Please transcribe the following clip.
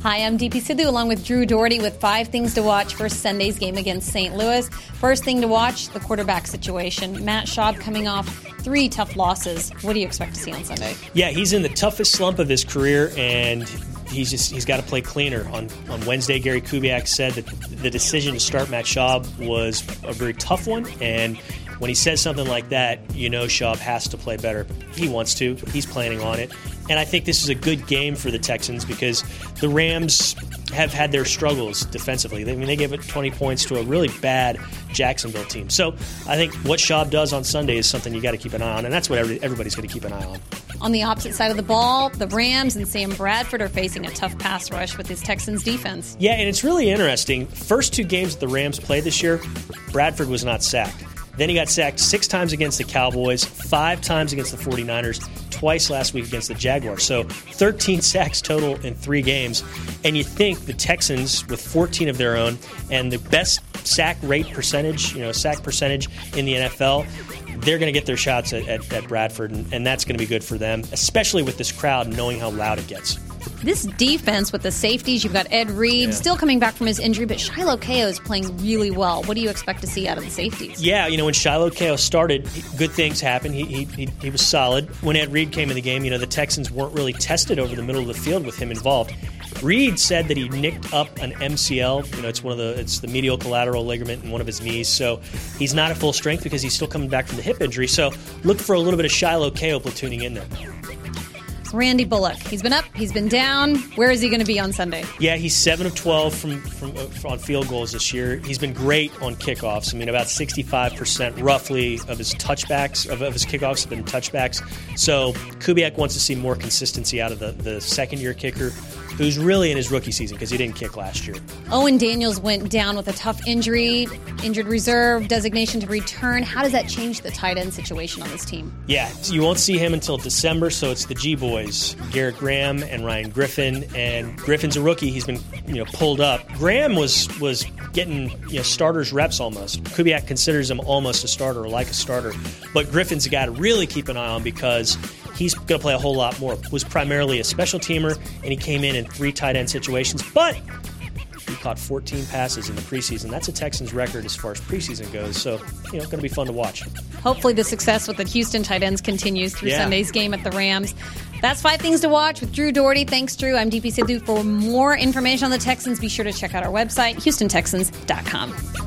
Hi, I'm DP Sidhu along with Drew Doherty with 5 things to watch for Sunday's game against St. Louis. First thing to watch, the quarterback situation. Matt Schaub coming off 3 tough losses. What do you expect to see on Sunday? Yeah, he's in the toughest slump of his career, and he's got to play cleaner. On Wednesday, Gary Kubiak said that the decision to start Matt Schaub was a very tough one, and when he says something like that, you know Schaub has to play better. He wants to. He's planning on it. And I think this is a good game for the Texans because the Rams have had their struggles defensively. They gave it 20 points to a really bad Jacksonville team. So I think what Schaub does on Sunday is something you got to keep an eye on, and that's what everybody's going to keep an eye on. On the opposite side of the ball, the Rams and Sam Bradford are facing a tough pass rush with his Texans defense. Yeah, and it's really interesting. First 2 games that the Rams played this year, Bradford was not sacked. Then he got sacked 6 times against the Cowboys, 5 times against the 49ers, twice last week against the Jaguars. So 13 sacks total in 3 games. And you think the Texans, with 14 of their own and the best sack percentage in the NFL, they're going to get their shots at Bradford, and that's going to be good for them, especially with this crowd knowing how loud it gets. This defense with the safeties, you've got Ed Reed still coming back from his injury, but Shiloh Kao is playing really well. What do you expect to see out of the safeties? Yeah, when Shiloh Kao started, good things happened. He was solid. When Ed Reed came in the game, the Texans weren't really tested over the middle of the field with him involved. Reed said that he nicked up an MCL. It's the medial collateral ligament in one of his knees. So he's not at full strength because he's still coming back from the hip injury. So look for a little bit of Shiloh Kao platooning in there. Randy Bullock. He's been up, he's been down. Where is he going to be on Sunday? Yeah, he's 7 of 12 on field goals this year. He's been great on kickoffs. About 65% roughly of his touchbacks, of his kickoffs have been touchbacks. So Kubiak wants to see more consistency out of the second-year kicker, who's really in his rookie season because he didn't kick last year. Owen Daniels went down with a tough injury, injured reserve, designation to return. How does that change the tight end situation on this team? Yeah, you won't see him until December, so it's the G-Boys, Garrett Graham and Ryan Griffin. And Griffin's a rookie. He's been pulled up. Graham was getting starters reps almost. Kubiak considers him almost a starter or like a starter. But Griffin's a guy to really keep an eye on because he's going to play a whole lot more. Was primarily a special teamer, and he came in 3 tight end situations, but he caught 14 passes in the preseason. That's a Texans record as far as preseason goes, so going to be fun to watch. Hopefully the success with the Houston tight ends continues through Sunday's game at the Rams. That's 5 things to watch with Drew Doherty. Thanks, Drew. I'm DP Sidhu. For more information on the Texans, be sure to check out our website, HoustonTexans.com.